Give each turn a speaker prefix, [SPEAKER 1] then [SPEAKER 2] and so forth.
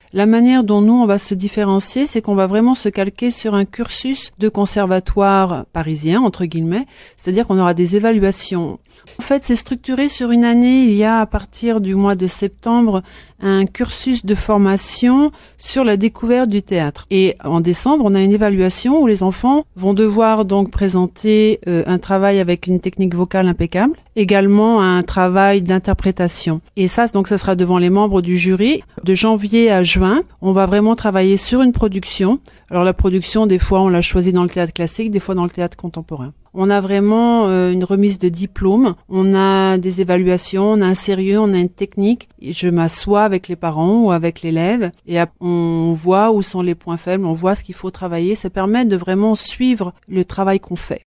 [SPEAKER 1] La manière dont nous, on va se différencier, c'est qu'on va vraiment se calquer sur un cursus de conservatoire parisien, entre guillemets, c'est-à-dire qu'on aura des évaluations. En fait, c'est structuré sur une année. Il y a, à partir du mois de septembre, un cursus de formation sur la découverte du théâtre. Et en décembre, on a une évaluation où les enfants vont devoir donc présenter un travail avec une technique vocale impeccable, également un travail d'interprétation. Et ça, donc, ça sera devant les membres du jury. De janvier à juin, on va vraiment travailler sur une production. Alors la production, des fois, on l'a choisie dans le théâtre classique, des fois dans le théâtre contemporain. On a vraiment une remise de diplôme, on a des évaluations, on a un sérieux, on a une technique. Et je m'assois avec les parents ou avec l'élève et on voit où sont les points faibles, on voit ce qu'il faut travailler. Ça permet de vraiment suivre le travail qu'on fait.